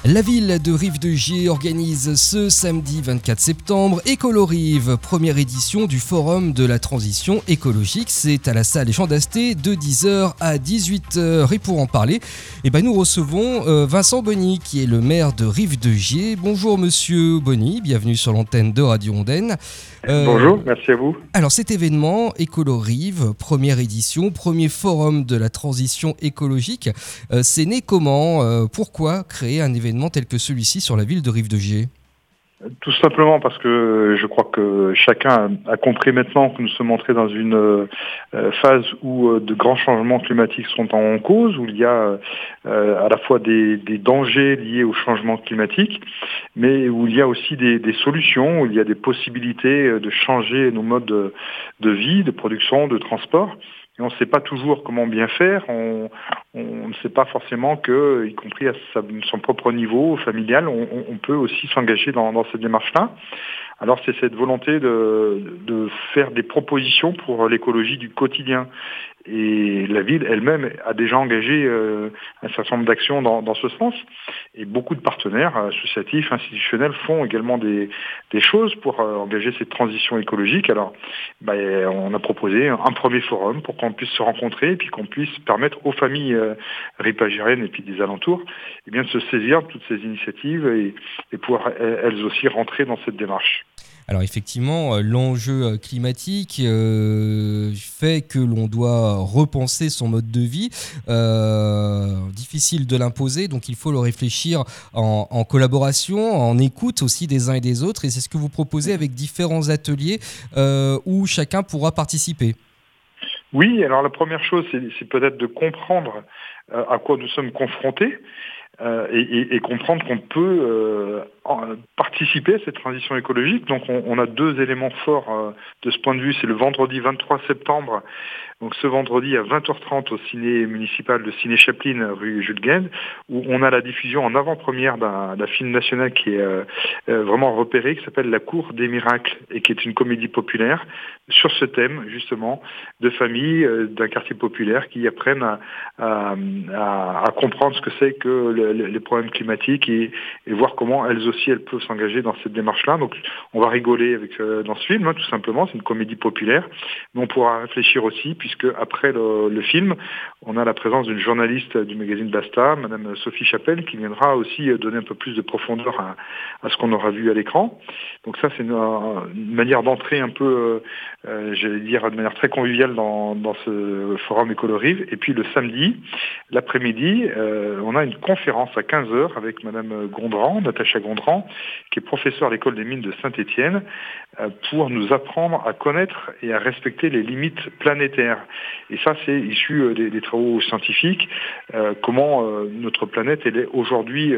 La ville de Rive-de-Gier organise ce samedi 24 septembre Écolo-Rive, première édition du Forum de la transition écologique. C'est à la salle des Champs d'Asté de 10h à 18h. Et pour en parler, nous recevons Vincent Bonny, qui est le maire de Rive-de-Gier. Bonjour monsieur Bonny, bienvenue sur l'antenne de Radio Ondaine. Bonjour, merci à vous. Alors cet événement, Écolo-Rive, première édition, premier forum de la transition écologique, c'est né comment ? Pourquoi créer un événement tel que celui-ci sur la ville de Rive-de-Gier ? Tout simplement parce que je crois que chacun a compris maintenant que nous sommes entrés dans une phase où de grands changements climatiques sont en cause, où il y a à la fois des dangers liés au changement climatique, mais où il y a aussi des solutions, où il y a des possibilités de changer nos modes de vie, de production, de transport. Et on ne sait pas toujours comment bien faire, on ne sait pas forcément que, y compris à son propre niveau familial, on peut aussi s'engager dans cette démarche-là. Alors c'est cette volonté de faire des propositions pour l'écologie du quotidien. Et la ville elle-même a déjà engagé un certain nombre d'actions dans ce sens. Et beaucoup de partenaires associatifs, institutionnels font également des choses pour engager cette transition écologique. Alors on a proposé un premier forum pour qu'on puisse se rencontrer et puis qu'on puisse permettre aux familles ripagériennes et puis des alentours de se saisir de toutes ces initiatives et pouvoir elles aussi rentrer dans cette démarche. Alors effectivement, l'enjeu climatique fait que l'on doit repenser son mode de vie. Difficile de l'imposer, donc il faut le réfléchir en collaboration, en écoute aussi des uns et des autres. Et c'est ce que vous proposez avec différents ateliers où chacun pourra participer. Oui, alors la première chose, c'est peut-être de comprendre à quoi nous sommes confrontés. Et comprendre qu'on peut participer à cette transition écologique. Donc on a deux éléments forts de ce point de vue. C'est le vendredi 23 septembre. Donc ce vendredi à 20h30 au ciné municipal de Ciné Chaplin, rue Jules Guesde, où on a la diffusion en avant-première d'un film national qui est vraiment repéré, qui s'appelle La Cour des Miracles, et qui est une comédie populaire sur ce thème, justement, de familles d'un quartier populaire qui apprennent à comprendre ce que c'est que les problèmes climatiques et voir comment elles aussi elles peuvent s'engager dans cette démarche-là. Donc on va rigoler dans ce film, tout simplement, c'est une comédie populaire, mais on pourra réfléchir aussi, puisque après le film, on a la présence d'une journaliste du magazine Basta, Madame Sophie Chapelle, qui viendra aussi donner un peu plus de profondeur à ce qu'on aura vu à l'écran. Donc ça, c'est une manière d'entrer un peu, j'allais dire, de manière très conviviale dans ce forum Écolo-Rive. Et puis le samedi, l'après-midi, on a une conférence à 15h avec Madame Gondran, Natacha Gondran, qui est professeure à l'école des mines de Saint-Étienne, pour nous apprendre à connaître et à respecter les limites planétaires. Et ça, c'est issu des travaux scientifiques, comment notre planète elle est aujourd'hui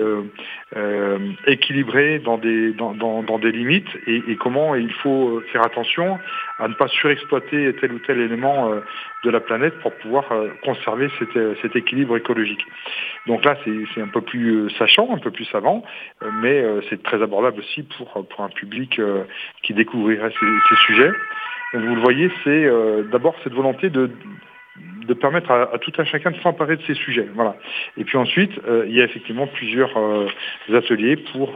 équilibrée dans des limites et comment il faut faire attention à ne pas surexploiter tel ou tel élément de la planète pour pouvoir conserver cet équilibre écologique. Donc là, c'est un peu plus sachant, un peu plus savant, mais c'est très abordable aussi pour un public qui découvrirait ces sujets. Donc vous le voyez, c'est d'abord cette volonté de permettre à tout un chacun de s'emparer de ces sujets. Voilà. Et puis ensuite, il y a effectivement plusieurs ateliers pour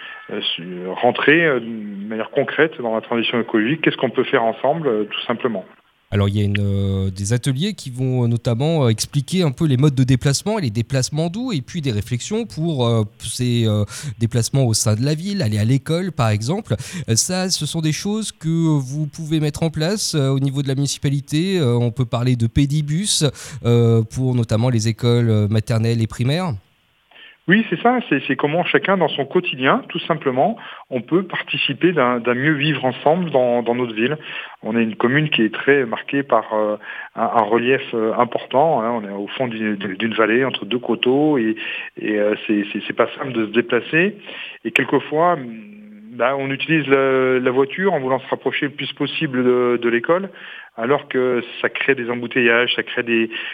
rentrer de manière concrète dans la transition écologique. Qu'est-ce qu'on peut faire ensemble, tout simplement ? Alors il y a des ateliers qui vont notamment expliquer un peu les modes de déplacement et les déplacements doux, et puis des réflexions pour ces déplacements au sein de la ville, aller à l'école par exemple. Ça, ce sont des choses que vous pouvez mettre en place au niveau de la municipalité. On peut parler de pédibus pour notamment les écoles maternelles et primaires. Oui, c'est ça, c'est comment chacun dans son quotidien, tout simplement, on peut participer d'un mieux vivre ensemble dans notre ville. On est une commune qui est très marquée par un relief important, on est au fond d'une vallée, entre deux coteaux, et c'est pas simple de se déplacer. Et quelquefois, on utilise la voiture en voulant se rapprocher le plus possible de l'école. alors que ça crée des embouteillages, ça crée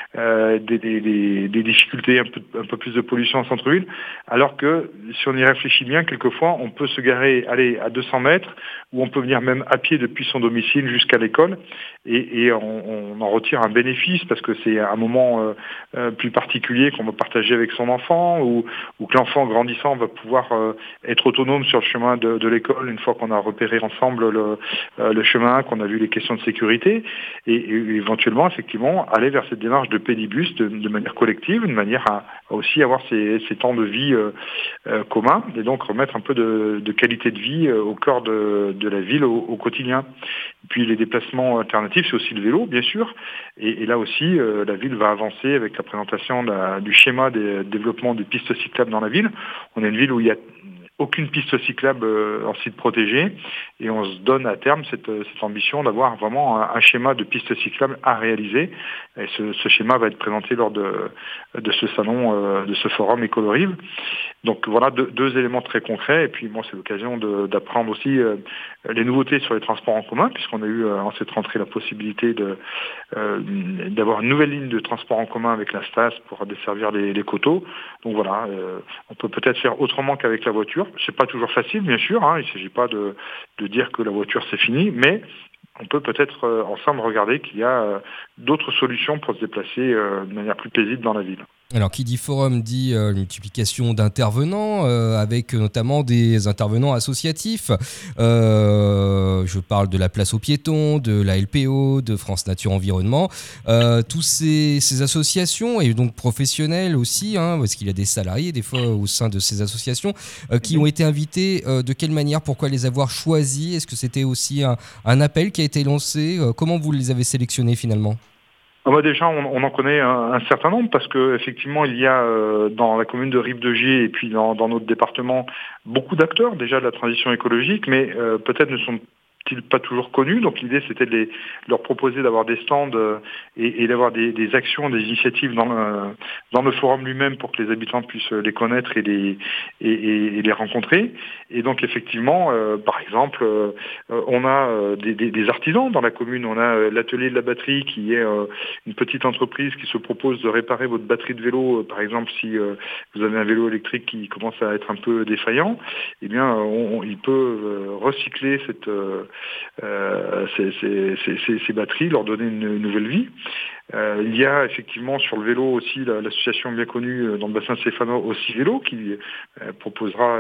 des difficultés, un peu plus de pollution en centre-ville, alors que si on y réfléchit bien, quelquefois, on peut se garer, aller à 200 mètres, ou on peut venir même à pied depuis son domicile jusqu'à l'école, et on en retire un bénéfice parce que c'est un moment plus particulier qu'on va partager avec son enfant, ou que l'enfant grandissant va pouvoir être autonome sur le chemin de l'école une fois qu'on a repéré ensemble le chemin, qu'on a vu les questions de sécurité, et éventuellement, effectivement, aller vers cette démarche de pédibus de manière collective, de manière à aussi avoir ces temps de vie communs, et donc remettre un peu de qualité de vie au cœur de la ville au quotidien. Puis les déplacements alternatifs, c'est aussi le vélo, bien sûr. Et là aussi, la ville va avancer avec la présentation du schéma des développement des pistes cyclables dans la ville. On a une ville où il y a aucune piste cyclable en site protégé, et on se donne à terme cette ambition d'avoir vraiment un schéma de piste cyclable à réaliser. Et ce schéma va être présenté lors de ce salon, de ce forum Écolorive. Donc voilà deux éléments très concrets, et puis bon, c'est l'occasion d'apprendre aussi les nouveautés sur les transports en commun, puisqu'on a eu en cette rentrée la possibilité d'avoir une nouvelle ligne de transport en commun avec la Stas pour desservir les coteaux. Donc voilà, on peut peut-être faire autrement qu'avec la voiture. C'est pas toujours facile, bien sûr, hein, il ne s'agit pas de dire que la voiture c'est fini, mais on peut peut-être ensemble regarder qu'il y a d'autres solutions pour se déplacer de manière plus paisible dans la ville. Alors, qui dit forum dit multiplication d'intervenants, avec notamment des intervenants associatifs. Je parle de la Place aux Piétons, de la LPO, de France Nature Environnement. Tous ces associations, et donc professionnels aussi, hein, parce qu'il y a des salariés des fois au sein de ces associations, qui ont été invités. De quelle manière, pourquoi les avoir choisis? Est-ce que c'était aussi un appel qui a été lancé? Comment vous les avez sélectionnés finalement? Déjà, on en connaît un certain nombre parce que effectivement, il y a dans la commune de Rive-de-Gier et puis dans notre département beaucoup d'acteurs déjà de la transition écologique, mais peut-être ne sont-ils pas toujours connus. Donc l'idée, c'était de leur proposer d'avoir des stands et d'avoir des actions, des initiatives dans le forum lui-même pour que les habitants puissent les connaître et les rencontrer. Et donc effectivement, par exemple, on a des artisans dans la commune. On a l'atelier de la batterie qui est une petite entreprise qui se propose de réparer votre batterie de vélo. Par exemple, si vous avez un vélo électrique qui commence à être un peu défaillant, eh bien, il peut recycler ces batteries, leur donner une nouvelle vie. Il y a effectivement sur le vélo aussi l'association bien connue dans le bassin stéphanois aussi vélo qui proposera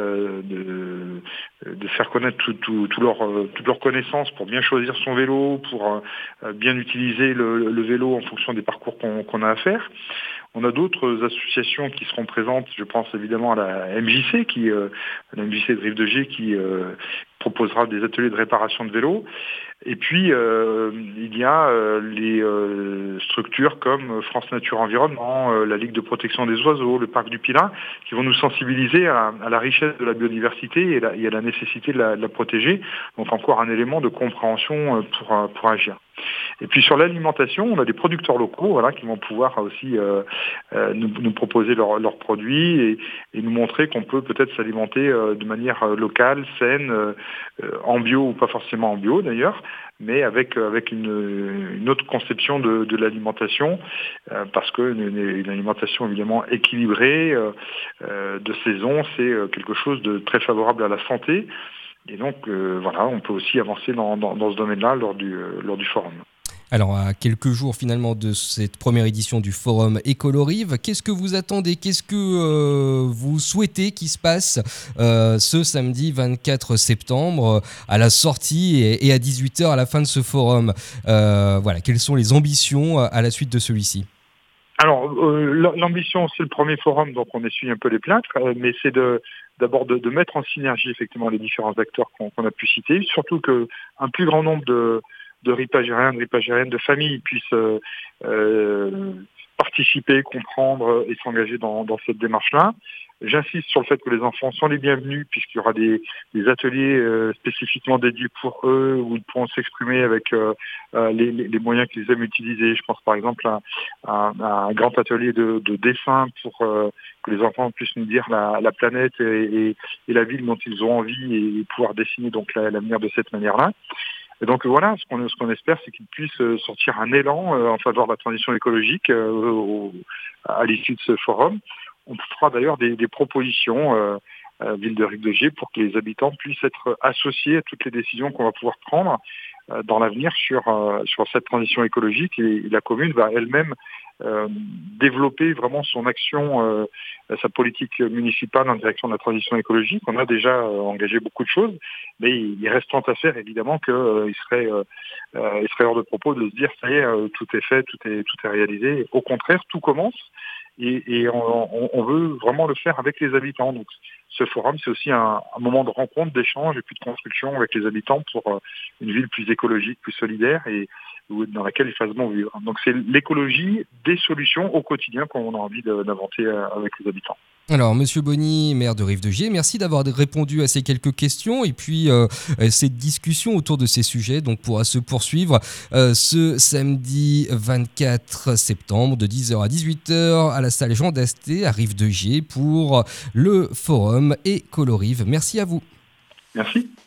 de faire connaître toutes leurs connaissances pour bien choisir son vélo, pour bien utiliser le vélo en fonction des parcours qu'on a à faire. On a d'autres associations qui seront présentes, je pense évidemment à la MJC, la MJC de Rive-de-Gier qui proposera des ateliers de réparation de vélos. Et puis, il y a les structures comme France Nature Environnement, la Ligue de protection des oiseaux, le Parc du Pilat, qui vont nous sensibiliser à la richesse de la biodiversité et à la nécessité de la protéger. Donc encore un élément de compréhension pour agir. Et puis sur l'alimentation, on a des producteurs locaux qui vont pouvoir aussi nous proposer leurs produits et nous montrer qu'on peut peut-être s'alimenter de manière locale, saine, en bio ou pas forcément en bio d'ailleurs, mais avec une autre conception de l'alimentation, parce que une alimentation évidemment équilibrée, de saison, c'est quelque chose de très favorable à la santé. Et donc on peut aussi avancer dans ce domaine-là lors du forum. Alors, à quelques jours finalement de cette première édition du Forum Écolorive, qu'est-ce que vous attendez? Qu'est-ce que vous souhaitez qu'il se passe ce samedi 24 septembre à la sortie et à 18h à la fin de ce forum? Quelles sont les ambitions à la suite de celui-ci? Alors, l'ambition, c'est le premier forum, donc on essuie un peu les plaintes, mais c'est d'abord de mettre en synergie effectivement les différents acteurs qu'on a pu citer, surtout qu'un plus grand nombre de ripagériens, de familles puissent participer, comprendre et s'engager dans cette démarche-là. J'insiste sur le fait que les enfants sont les bienvenus puisqu'il y aura des ateliers spécifiquement dédiés pour eux où ils pourront s'exprimer avec les moyens qu'ils aiment utiliser. Je pense par exemple à un grand atelier de dessin pour que les enfants puissent nous dire la planète et la ville dont ils ont envie et pouvoir dessiner donc l'avenir de cette manière-là. Et donc voilà, ce qu'on espère, c'est qu'il puisse sortir un élan en faveur de la transition écologique à l'issue de ce forum. On fera d'ailleurs des propositions ville de Rive-de-Gier pour que les habitants puissent être associés à toutes les décisions qu'on va pouvoir prendre dans l'avenir sur cette transition écologique. Et la commune va elle-même développer vraiment son action, sa politique municipale en direction de la transition écologique. On a déjà engagé beaucoup de choses, mais il reste tant à faire évidemment qu'il serait hors de propos de se dire ça y est, tout est fait, tout est réalisé. Au contraire, tout commence. Et on veut vraiment le faire avec les habitants. Donc, ce forum, c'est aussi un moment de rencontre, d'échange et puis de construction avec les habitants pour une ville plus écologique, plus solidaire et dans laquelle ils fassent bon vivre. Donc, c'est l'écologie des solutions au quotidien qu'on a envie d'inventer avec les habitants. Alors, Monsieur Bonny, maire de Rive-de-Gier, merci d'avoir répondu à ces quelques questions. Et puis, cette discussion autour de ces sujets pourra se poursuivre ce samedi 24 septembre de 10h à 18h à la salle Jean d'Asté à Rive-de-Gier pour le forum Écolorive. Merci à vous. Merci.